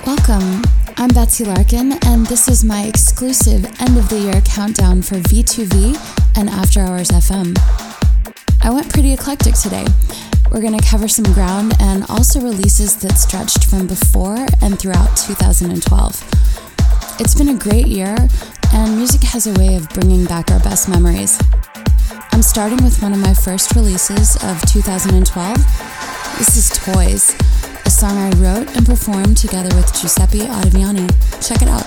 Welcome, I'm Betsy Larkin, and this is my exclusive end-of-the-year countdown for V2V and After Hours FM. I went pretty eclectic today. We're going to cover some ground and also releases that stretched from before and throughout 2012. It's been a great year, and music has a way of bringing back our best memories. I'm starting with one of my first releases of 2012. This is Toys, a song I wrote and performed together with Giuseppe Ottaviani. Check it out.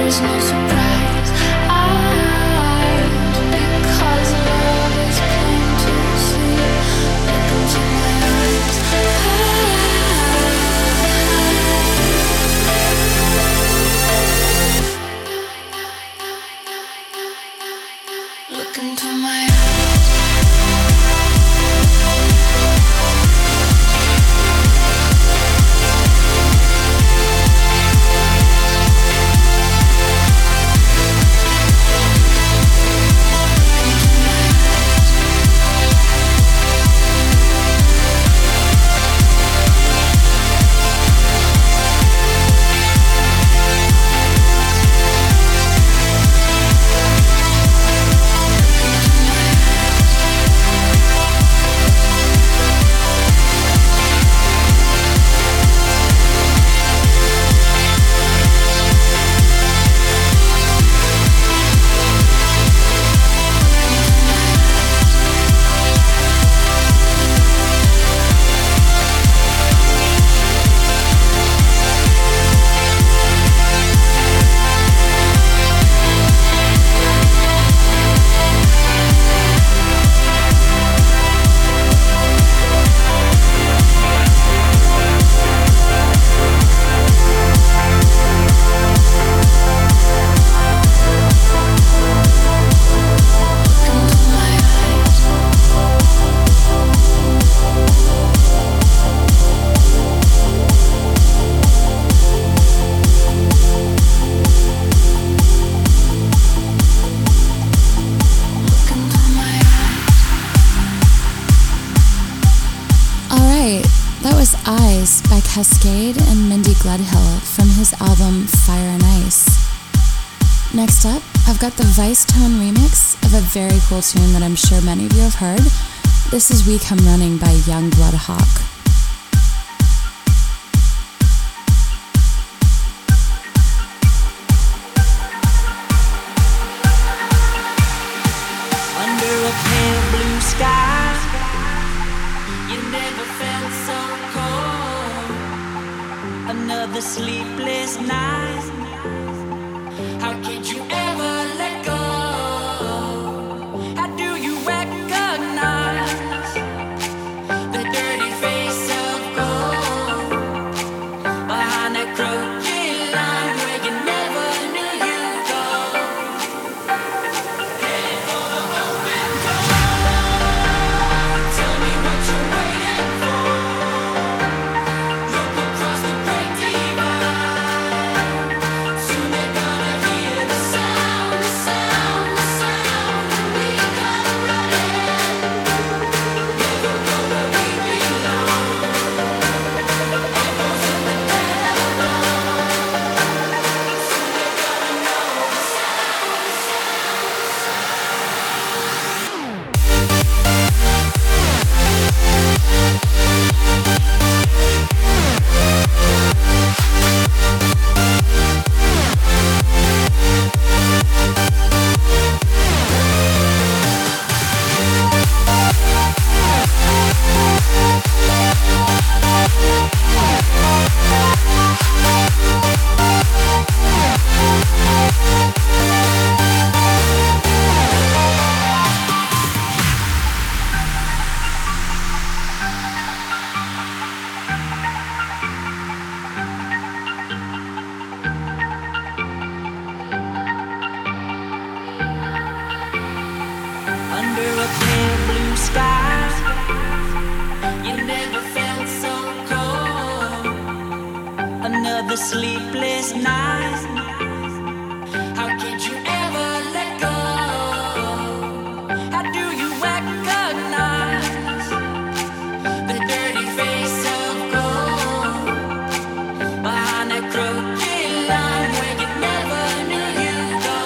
Cascade and Mindy Gledhill from his album Fire and Ice. Next up, I've got the Vice Tone remix of a very cool tune that I'm sure many of you have heard. This is We Come Running by Young Bloodhawk. Another sleepless night. How could you ever let go? How do you recognize the dirty face of gold behind that crooked line where you never knew you'd go? Headed for the open door. Tell me what you're waiting for. Look across the great divide. Soon they're gonna hear the sound, the sound, the sound. We come running. Never go where we belong. Echoes in the devil. Soon they're gonna know the sound, the under a pale blue sky. You never felt so cold. Another sleepless night. How could you ever let go? How do you recognize the dirty face of gold behind that crooked line where you never knew you'd go?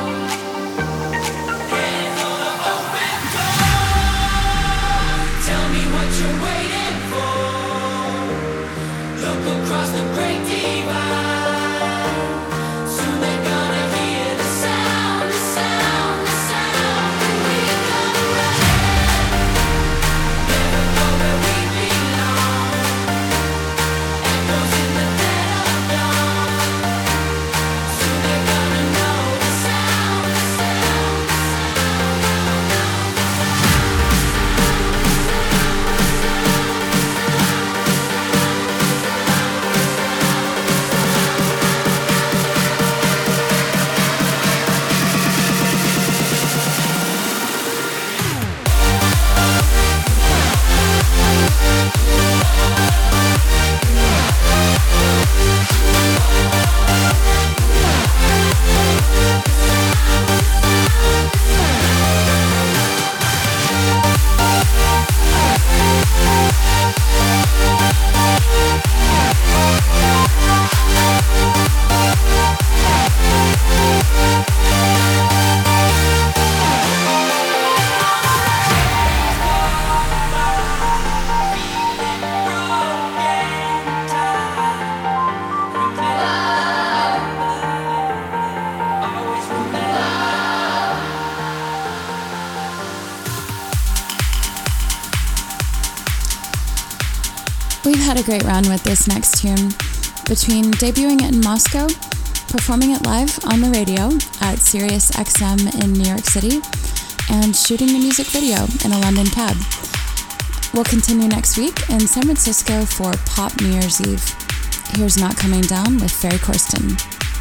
Headed for the open door. Tell me what you're waiting for. Look across the great divide. We've had a great run with this next tune. Between debuting it in Moscow, performing it live on the radio at Sirius XM in New York City, and shooting the music video in a London cab. We'll continue next week in San Francisco for Pop New Year's Eve. Here's Not Coming Down with Ferry Corsten.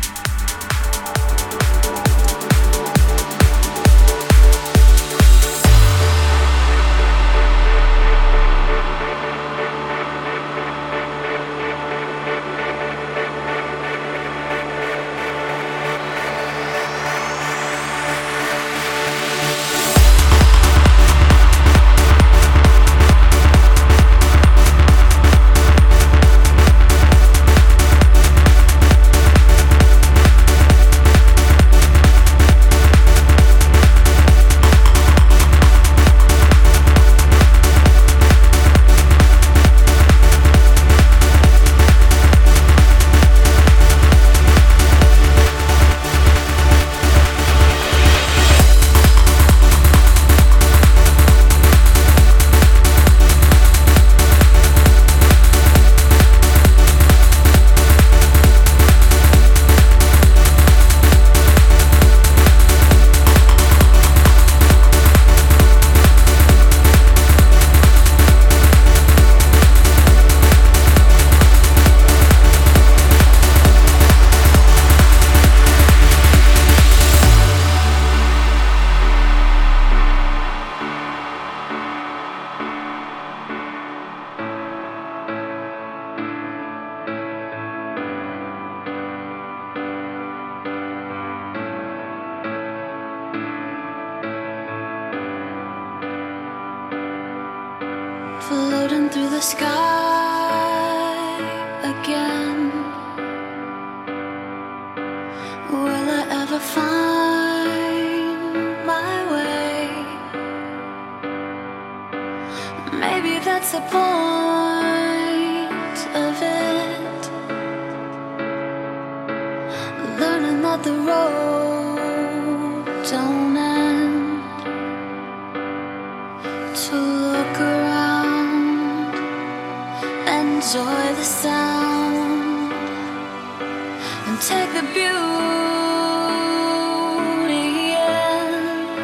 Floating through the sky again. Will I ever find my way? Maybe that's the point of it. Learning that the road don't end. To look around, enjoy the sound, and take the beauty in.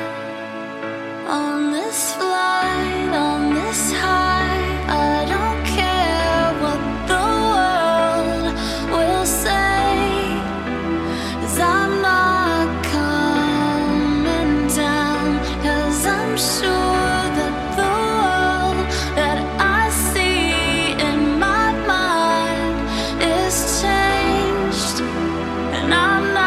On this flight, on this high, I don't care what the world will say, 'cause I'm not coming down, 'cause I'm sure that the world that I see in my mind is changed, and I'm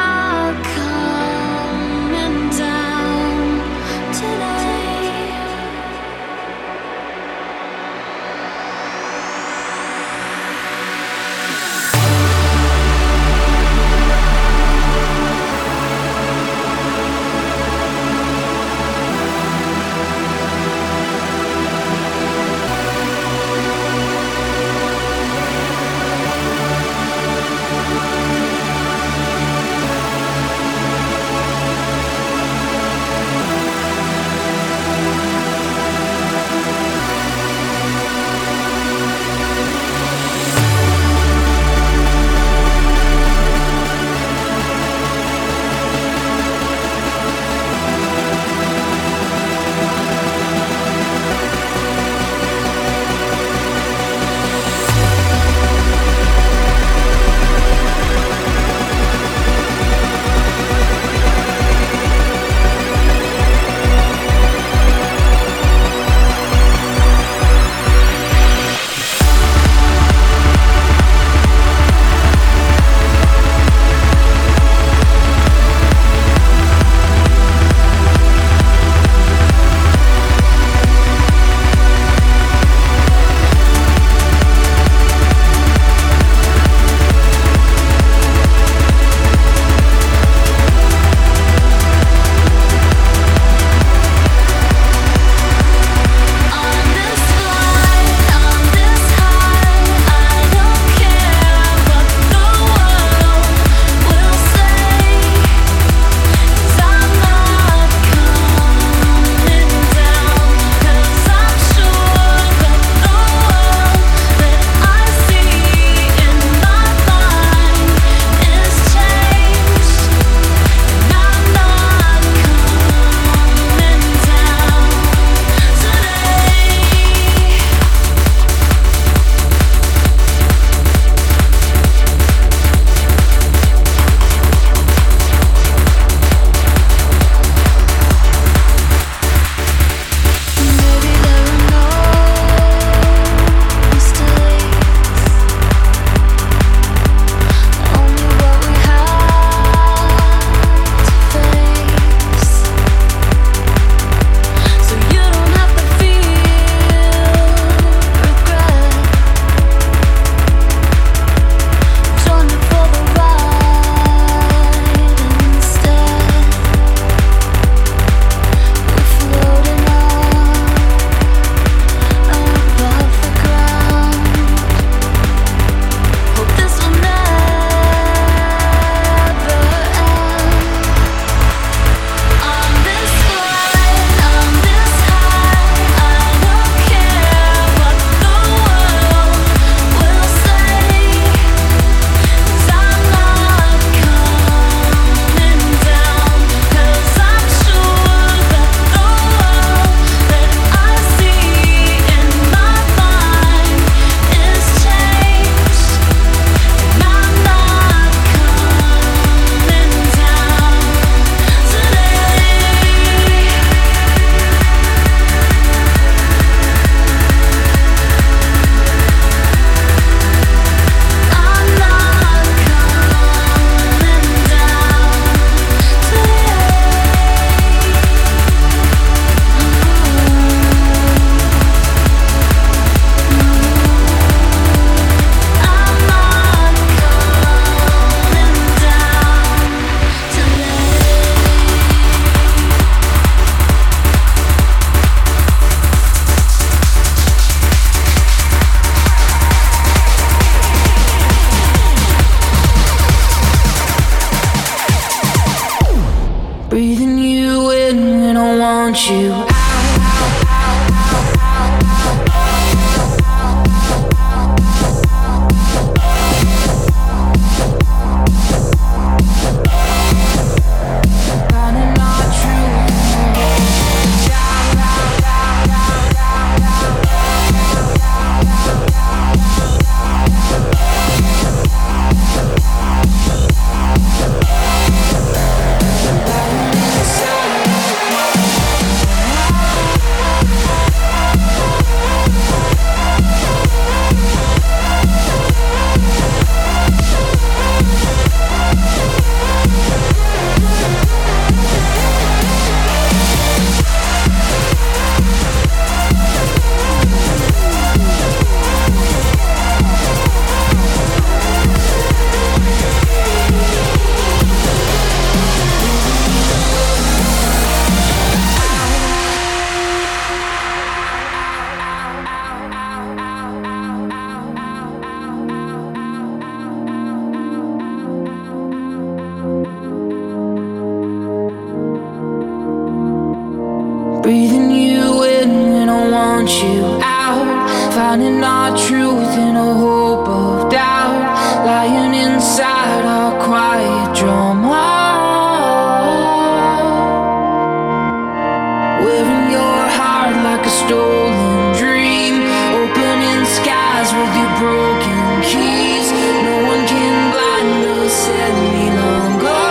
Breathing you in when I want you out. Breathing you in when I want you out. Finding our truth in a hope of doubt. Lying inside our quiet drama. Wearing your heart like a stolen dream. Opening skies with your broken keys. No one can blind us any longer.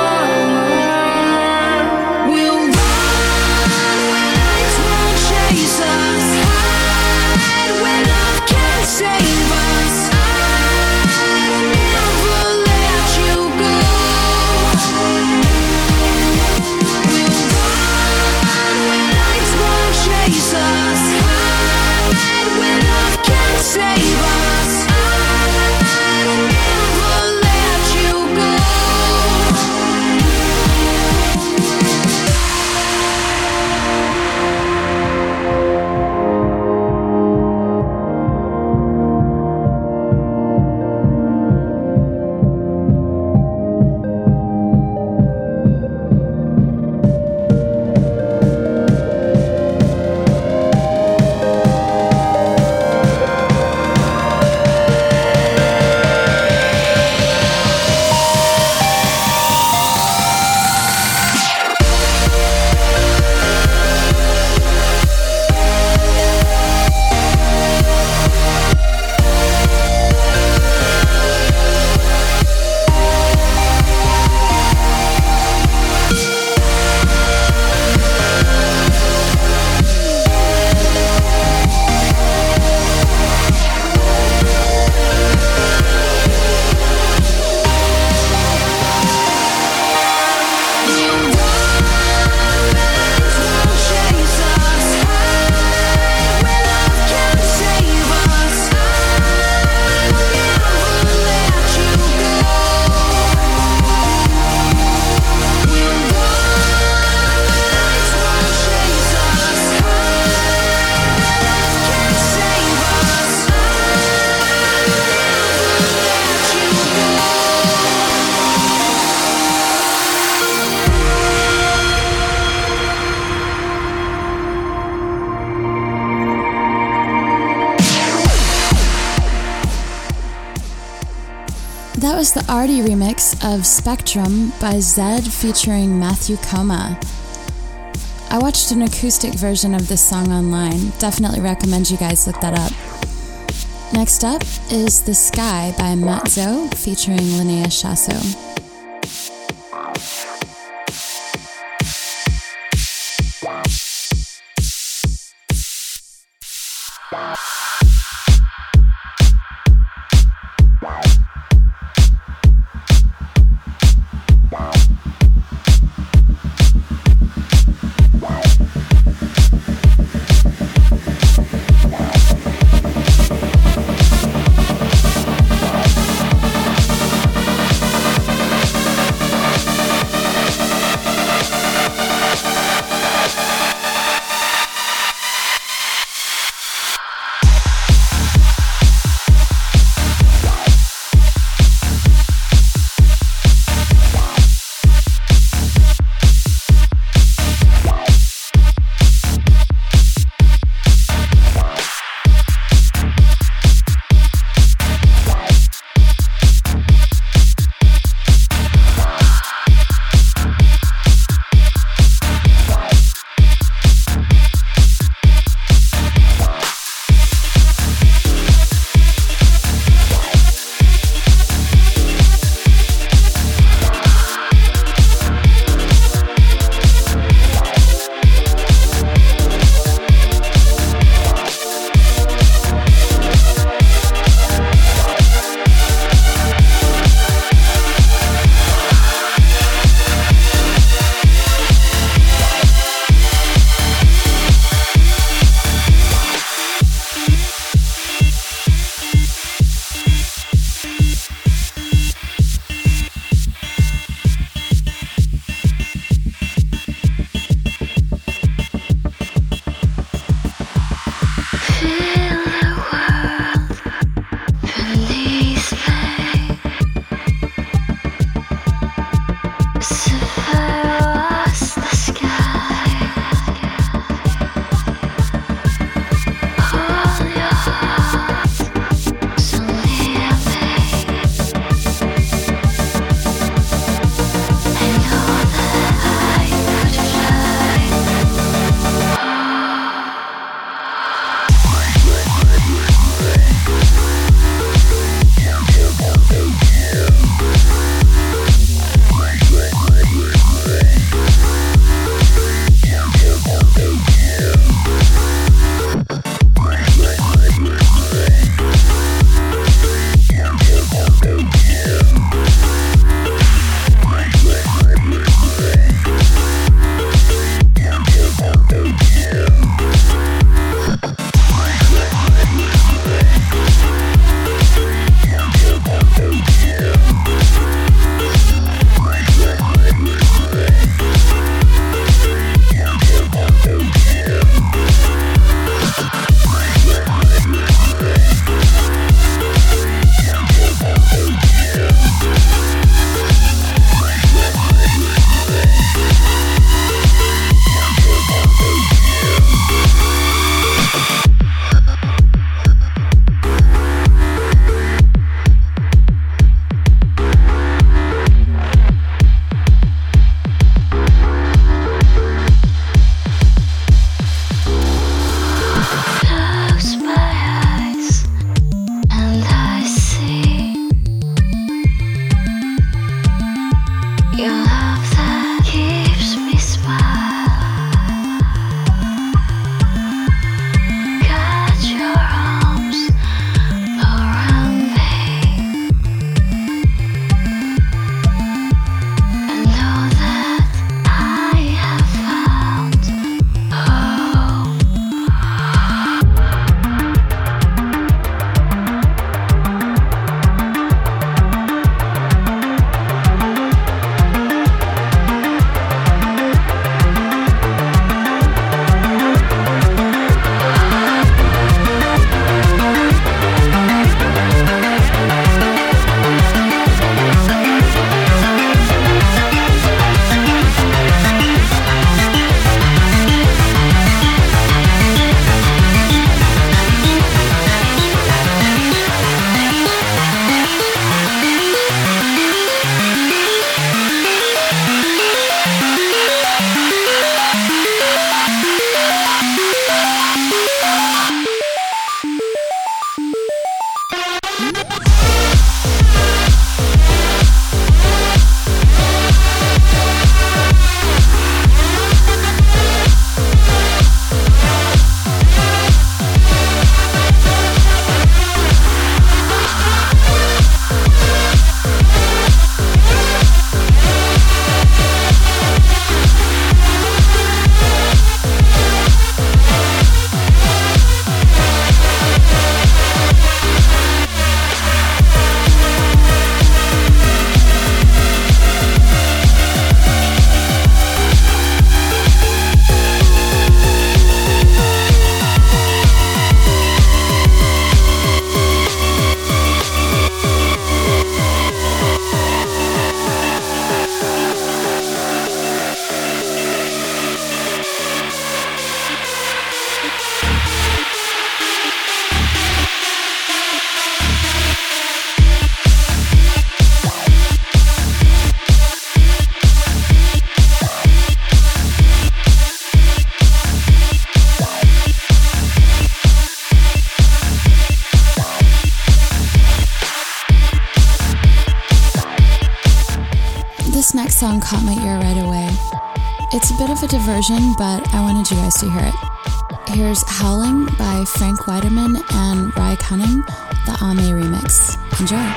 That was the Artie remix of Spectrum by Zed featuring Matthew Koma. I watched an acoustic version of this song online. Definitely recommend you guys look that up. Next up is The Sky by Matzo featuring Linnea Shasso. song caught my ear right away. It's a bit of a diversion, but I wanted you guys to hear it. Here's Howling by Frank Weideman and Rye Cunning, the Ame remix. Enjoy.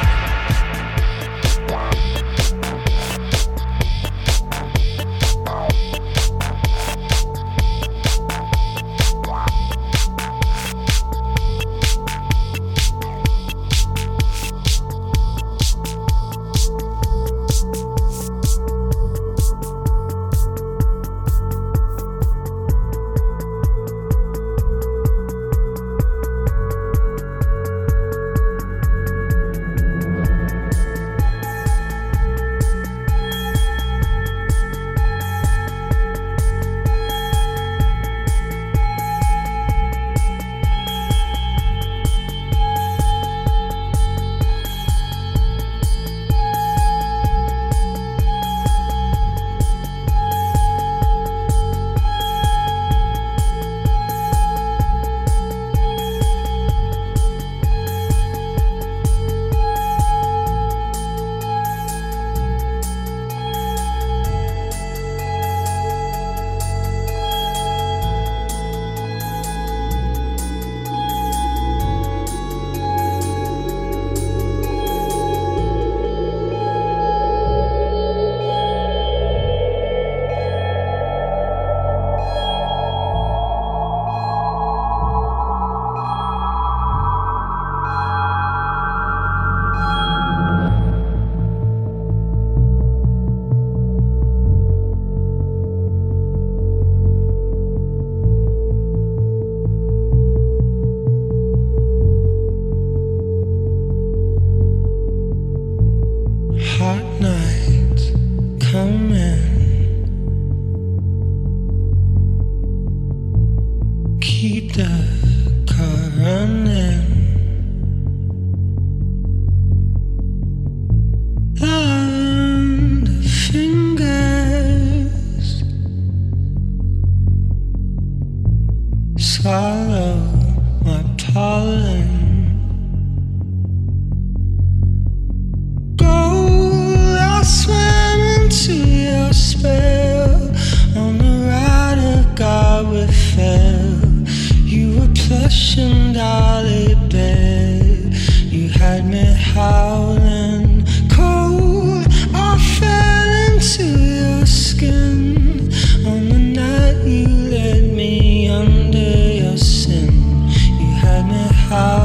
How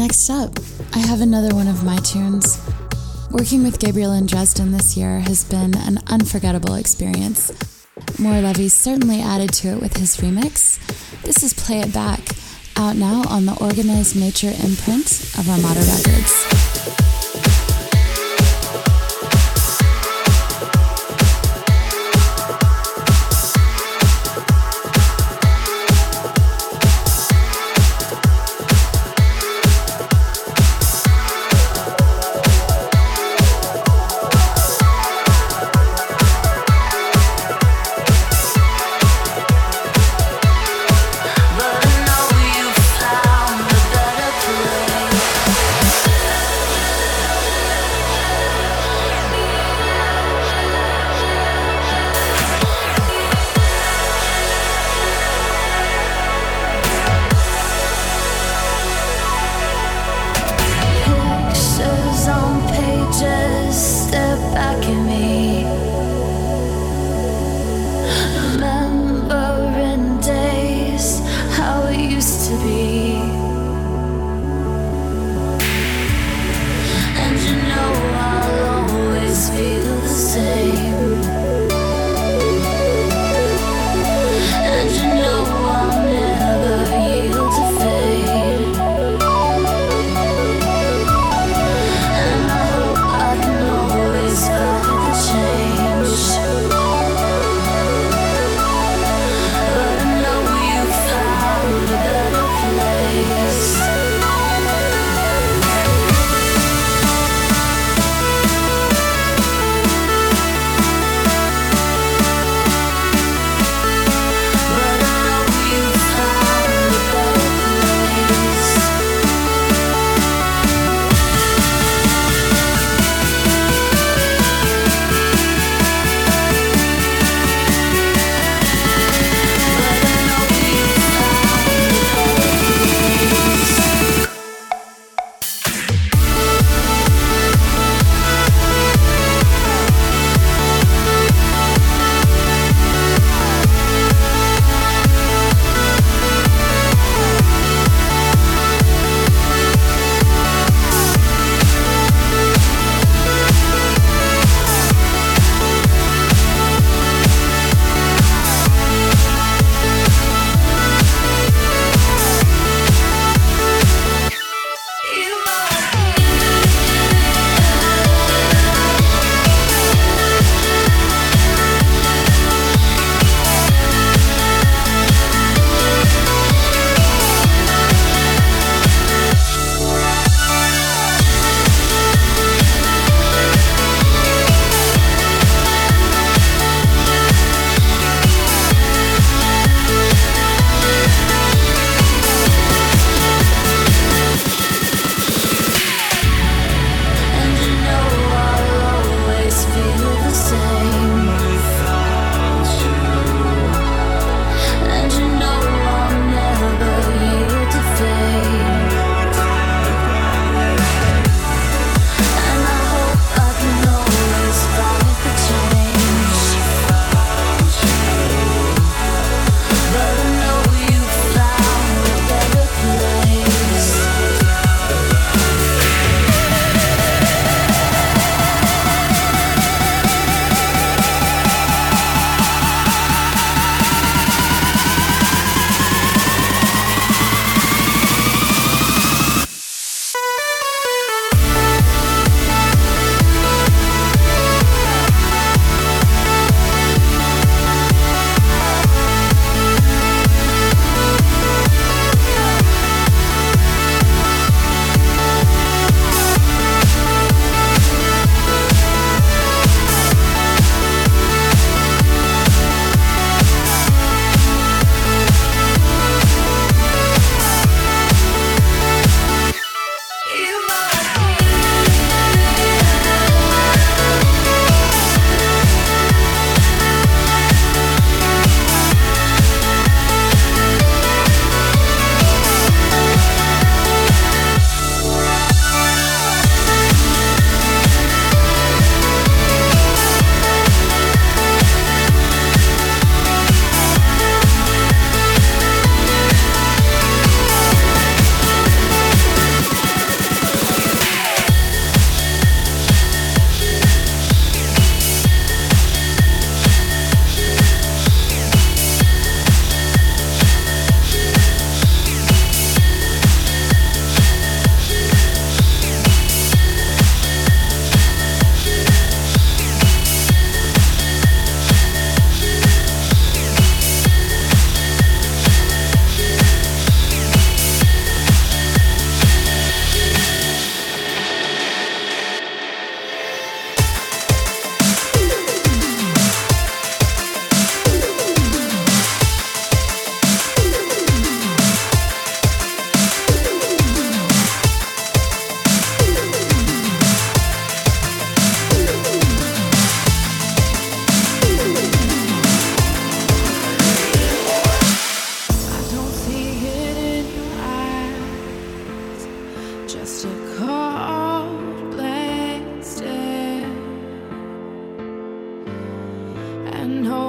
Next up, I have another one of my tunes. Working with Gabriel in Dresden this year has been an unforgettable experience. More Levy certainly added to it with his remix. This is Play It Back, out now on the Organized Nature imprint of Armada Records. But I know you found a better place.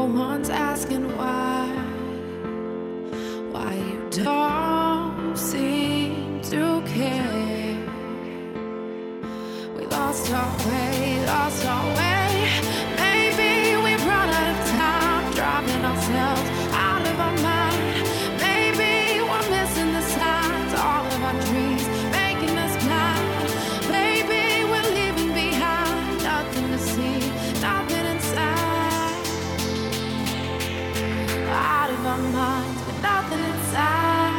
one's asking why you don't seem to care. We lost our way. Maybe we've run out of time, driving ourselves out of our mind. Maybe we're missing the signs, all of our dreams making us blind. Maybe we're leaving behind nothing to see, nothing inside. Out of our minds with nothing inside.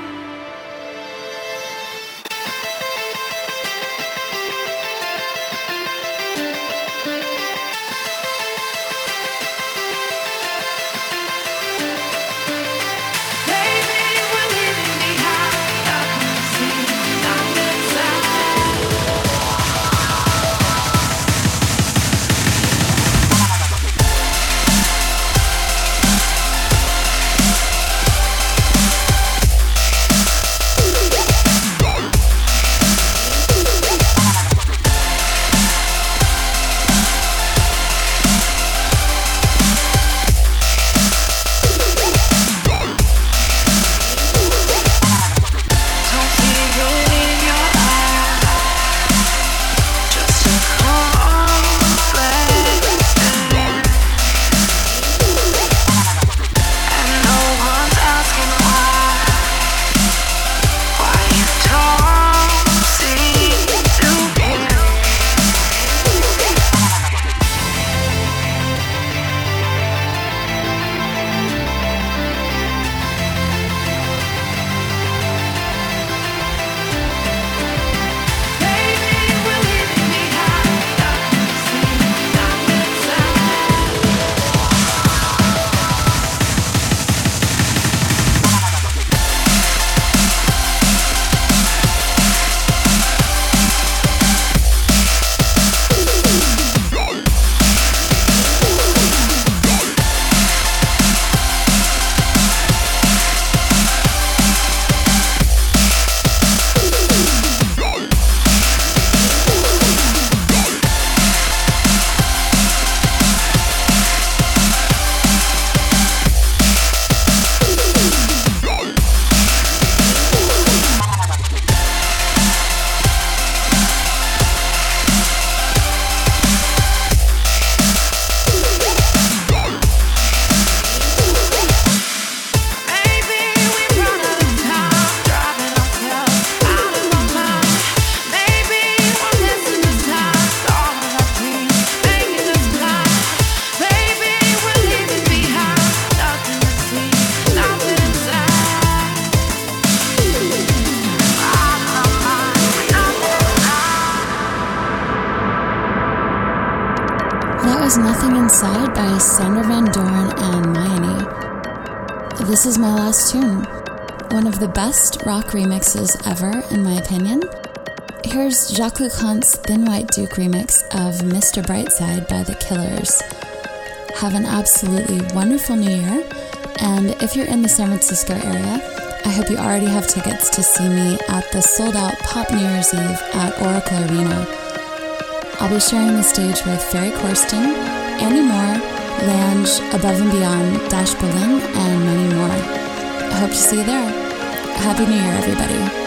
Nothing Inside by Sander Van Doorn and Mayani. This is my last tune. One of the best rock remixes ever, in my opinion. Here's Jacques Lucan's Thin White Duke remix of Mr. Brightside by The Killers. Have an absolutely wonderful New Year, and if you're in the San Francisco area, I hope you already have tickets to see me at the sold-out Pop New Year's Eve at Oracle Arena. I'll be sharing the stage with Ferry Corsten, Andy Moore, Lange, Above and Beyond, Dash Berlin, and many more. I hope to see you there. Happy New Year, everybody.